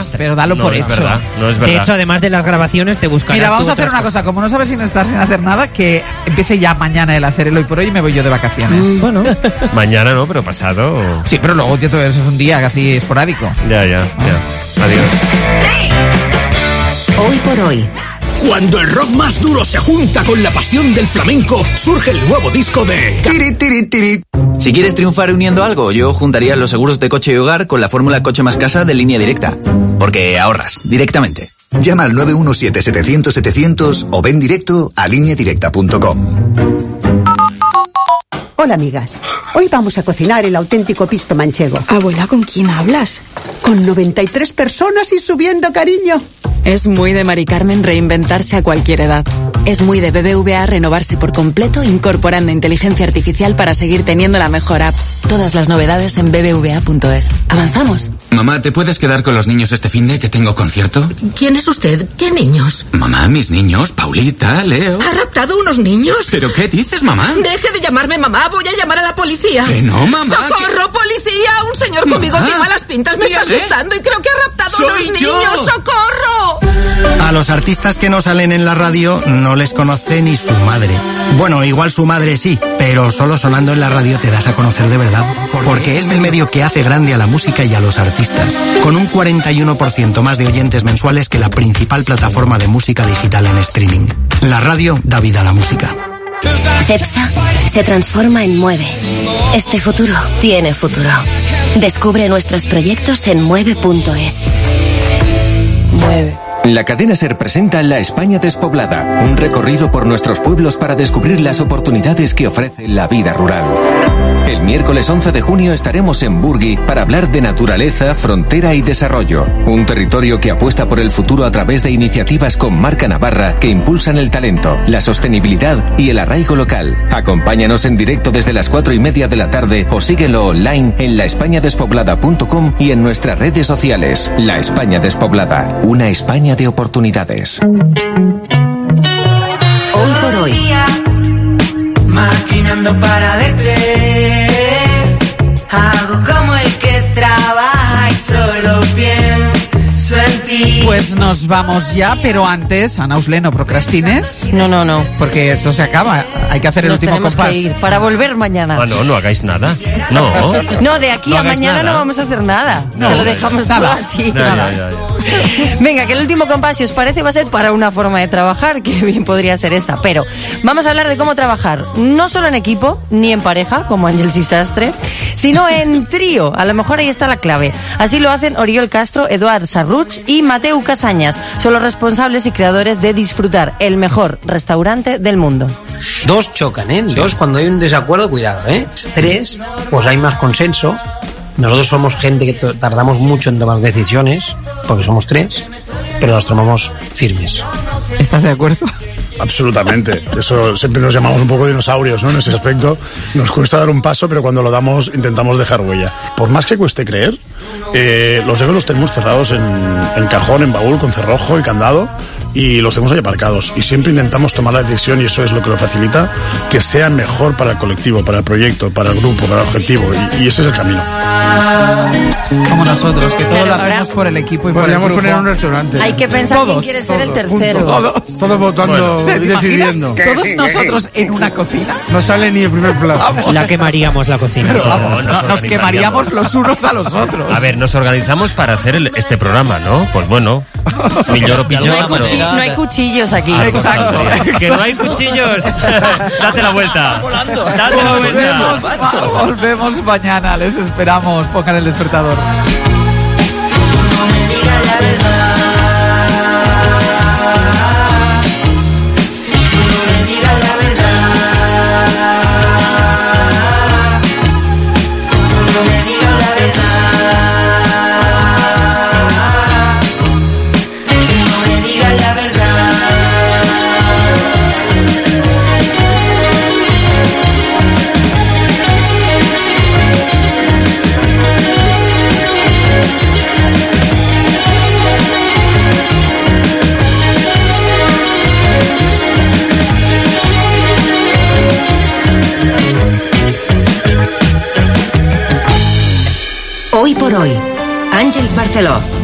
pero dalo por hecho. No es verdad. De hecho, además de las grabaciones, te buscarás. Mira, vamos a hacer otras una cosa. Como no sabes estar sin hacer nada, que empiece ya mañana el hacer el hoy por hoy y me voy yo de vacaciones. Bueno. Mañana no, pero pasado. Sí, pero luego eso es un día casi esporádico. Ya. Adiós. Hoy por hoy. Cuando el rock más duro se junta con la pasión del flamenco, surge el nuevo disco de... Tiri, tiri, tiri. Si quieres triunfar uniendo algo, yo juntaría los seguros de coche y hogar con la fórmula Coche más Casa de Línea Directa. Porque ahorras directamente. Llama al 917-700-700 o ven directo a lineadirecta.com. Hola, amigas. Hoy vamos a cocinar el auténtico pisto manchego. Abuela, ¿con quién hablas? Con 93 personas y subiendo, cariño. Es muy de Mari Carmen reinventarse a cualquier edad. Es muy de BBVA renovarse por completo incorporando inteligencia artificial para seguir teniendo la mejor app. Todas las novedades en bbva.es. ¿Avanzamos? Mamá, ¿te puedes quedar con los niños este finde que tengo concierto? ¿Quién es usted? ¿Qué niños? Mamá, mis niños, Paulita, Leo... ¿Ha raptado unos niños? ¿Pero qué dices, mamá? Deje de llamarme mamá, voy a llamar a la policía. Que no, mamá. ¡Socorro, policía! Un señor conmigo tiene malas pintas, me está asustando y creo que ha raptado a unos niños. ¡Socorro! A los artistas que no salen en la radio no les conoce ni su madre. Bueno, igual su madre sí, pero solo sonando en la radio te das a conocer de verdad, porque es el medio que hace grande a la música y a los artistas, con un 41% más de oyentes mensuales que la principal plataforma de música digital en streaming. La radio da vida a la música. Cepsa se transforma en Mueve. Este futuro tiene futuro. Descubre nuestros proyectos en mueve.es. Mueve. La cadena SER presenta La España despoblada, un recorrido por nuestros pueblos para descubrir las oportunidades que ofrece la vida rural. El miércoles 11 de junio estaremos en Burgui para hablar de naturaleza, frontera y desarrollo. Un territorio que apuesta por el futuro a través de iniciativas con marca navarra que impulsan el talento, la sostenibilidad y el arraigo local. Acompáñanos en directo desde las 4:30 de la tarde o síguelo online en laespañadespoblada.com y en nuestras redes sociales. La España despoblada, una España de oportunidades. Hoy por hoy. Maquinando para verte, hago como el que trabaja y solo pienso en ti. Pues nos vamos ya, pero antes, Ana Usle, no procrastines. No. Porque esto se acaba, hay que hacer el último compás. Que ir para volver mañana. No hagáis nada. No, de aquí a mañana nada. No vamos a hacer nada. Te lo dejamos todo a ti. Ya. Venga, que el último compás, si os parece, va a ser para una forma de trabajar, que bien podría ser esta. Pero vamos a hablar de cómo trabajar, no solo en equipo, ni en pareja, como Ángels y Sastre, sino en trío. A lo mejor ahí está la clave. Así lo hacen Oriol Castro, Eduard Sarruch y Mateu Casañas. Son los responsables y creadores de Disfrutar, el mejor restaurante del mundo. Dos chocan, ¿eh? Sí. Dos, cuando hay un desacuerdo, cuidado, ¿eh? Tres, pues hay más consenso. Nosotros somos gente que tardamos mucho en tomar decisiones, porque somos tres, pero las tomamos firmes. ¿Estás de acuerdo? Absolutamente. Eso siempre nos llamamos un poco dinosaurios, ¿no? En ese aspecto nos cuesta dar un paso, pero cuando lo damos intentamos dejar huella. Por más que cueste creer, los egos los tenemos cerrados en cajón, en baúl, con cerrojo y candado, y los tenemos ahí aparcados. Y siempre intentamos tomar la decisión, y eso es lo que lo facilita, que sea mejor para el colectivo, para el proyecto, para el grupo, para el objetivo, y ese es el camino. Como nosotros, que todo lo hacemos por el equipo y por el grupo. Poner un restaurante. Hay que pensar quién quiere ser el tercero. Todos votando y decidiendo. Todos nosotros en una cocina. No sale ni el primer plato. La quemaríamos la cocina. Nos quemaríamos los unos a los otros. A ver, nos organizamos para hacer este programa, ¿no? Pues bueno, milloro pilló. No hay cuchillos aquí. Exacto. Que no hay cuchillos. Date la vuelta. Date la vuelta. Volvemos mañana, les esperamos. Pongan el despertador. No me digas la verdad. Hoy por hoy, Àngels Barceló.